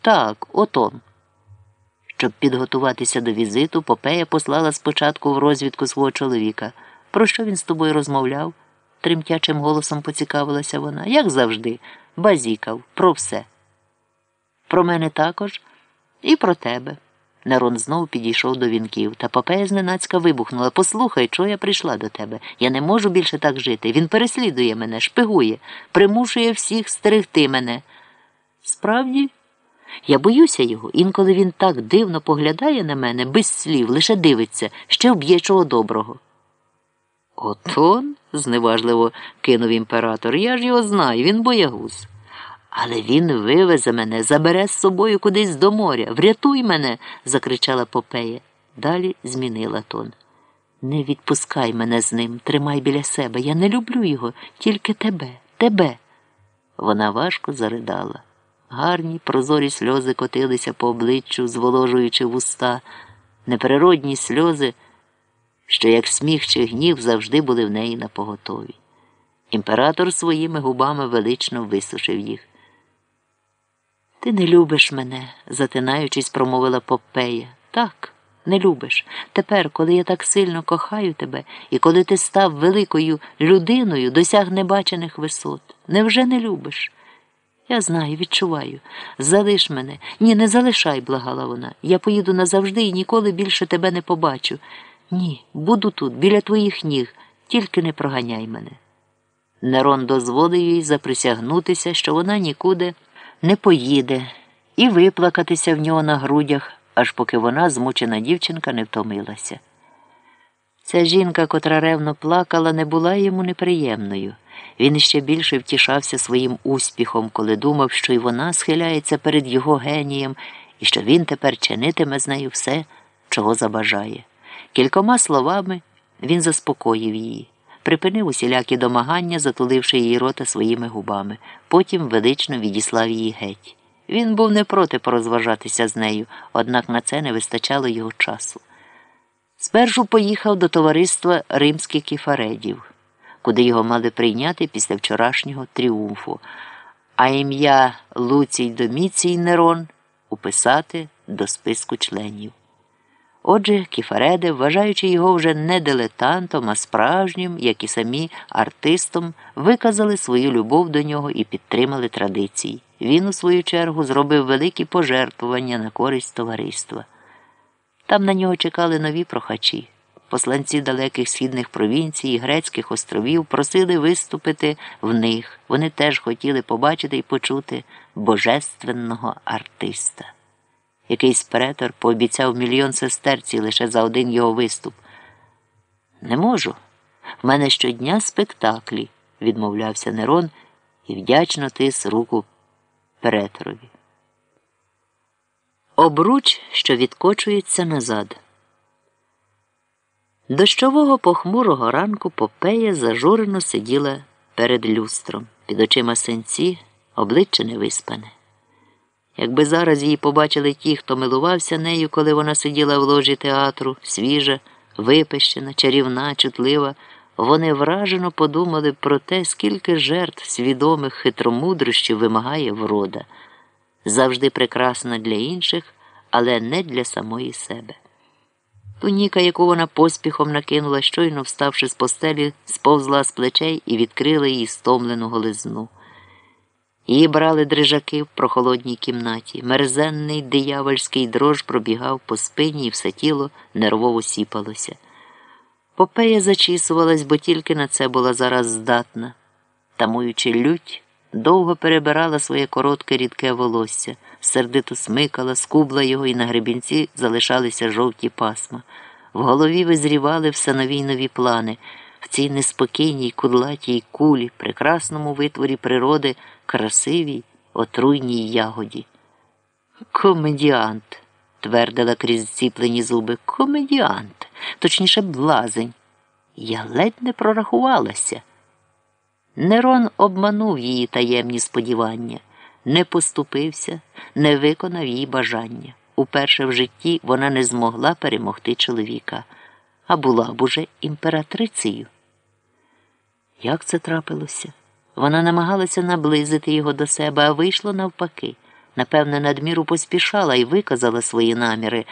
Так, отон. Щоб підготуватися до візиту, Попея послала спочатку в розвідку свого чоловіка. Про що він з тобою розмовляв? Тремтячим голосом поцікавилася вона. Як завжди, базікав, про все. Про мене також і про тебе. Нерон знов підійшов до вінків, та Попея зненацька вибухнула. Послухай, чого я прийшла до тебе? Я не можу більше так жити. Він переслідує мене, шпигує, примушує всіх стерегти мене. Справді? Я боюся його. Інколи він так дивно поглядає на мене, без слів, лише дивиться, ще вб'є чого доброго. Отон, зневажливо кинув імператор, я ж його знаю, він боягуз. Але він вивезе мене, забере з собою кудись до моря. Врятуй мене, закричала Попея. Далі змінила тон. Не відпускай мене з ним, тримай біля себе. Я не люблю його, тільки тебе. Вона важко заридала. Гарні, прозорі сльози котилися по обличчю, зволожуючи вуста. Неприродні сльози, що як сміх чи гнів завжди були в неї напоготові. Імператор своїми губами велично висушив їх. Ти не любиш мене, затинаючись, промовила Попея. Так, не любиш. Тепер, коли я так сильно кохаю тебе, і коли ти став великою людиною, досяг небачених висот. Невже не любиш? Я знаю, відчуваю. Залиш мене. Ні, не залишай, благала вона. Я поїду назавжди і ніколи більше тебе не побачу. Ні, буду тут, біля твоїх ніг, тільки не проганяй мене. Нерон дозволив їй заприсягнутися, що вона нікуди не поїде, і виплакатися в нього на грудях, аж поки вона, змучена дівчинка, не втомилася. Ця жінка, котра ревно плакала, не була йому неприємною. Він іще більше втішався своїм успіхом, коли думав, що й вона схиляється перед його генієм, і що він тепер чинитиме з нею все, чого забажає. Кількома словами він заспокоїв її. Припинив усілякі домагання, затуливши її рота своїми губами. Потім велично відіслав її геть. Він був не проти порозважатися з нею, однак на це не вистачало його часу. Спершу поїхав до товариства римських кефаредів, куди його мали прийняти після вчорашнього тріумфу, а ім'я Луцій Доміцій Нерон уписати до списку членів. Отже, кефареди, вважаючи його вже не дилетантом, а справжнім, як і самі артистом, виказали свою любов до нього і підтримали традиції. Він, у свою чергу, зробив великі пожертвування на користь товариства. Там на нього чекали нові прохачі. Посланці далеких східних провінцій і грецьких островів просили виступити в них. Вони теж хотіли побачити і почути божественного артиста. Якийсь претор пообіцяв 1 мільйон сестерцій лише за один його виступ. «Не можу. В мене щодня спектаклі», – відмовлявся Нерон і вдячно тис руку преторові. Обруч, що відкочується назад. Дощового похмурого ранку Попея зажурено сиділа перед люстром. Під очима синці, обличчя невиспане. Якби зараз її побачили ті, хто милувався нею, коли вона сиділа в ложі театру, свіжа, випещена, чарівна, чутлива, вони вражено подумали про те, скільки жертв свідомих хитромудрощів вимагає врода. Завжди прекрасна для інших, але не для самої себе. Туніка, яку вона поспіхом накинула, щойно вставши з постелі, сповзла з плечей і відкрила її стомлену голизну. Її брали дрижаки в прохолодній кімнаті. Мерзенний диявольський дрож пробігав по спині і все тіло нервово сіпалося. Попея зачісувалась, бо тільки на це була зараз здатна. Тамуючи лють, довго перебирала своє коротке рідке волосся, сердито смикала, скубла його, і на гребінці залишалися жовті пасма. В голові визрівали все нові й нові плани. В цій неспокійній кудлатій кулі, прекрасному витворі природи, красивій, отруйній ягоді. «Комедіант», – твердила крізь зціплені зуби, – «комедіант, точніше блазень. Я ледь не прорахувалася». Нерон обманув її таємні сподівання, не поступився, не виконав її бажання. Уперше в житті вона не змогла перемогти чоловіка, а була б уже імператрицею. Як це трапилося? Вона намагалася наблизити його до себе, а вийшло навпаки. Напевне, надміру поспішала і виказала свої наміри,